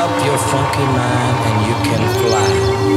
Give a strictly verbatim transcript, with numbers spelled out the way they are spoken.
up your funky mind and you can fly.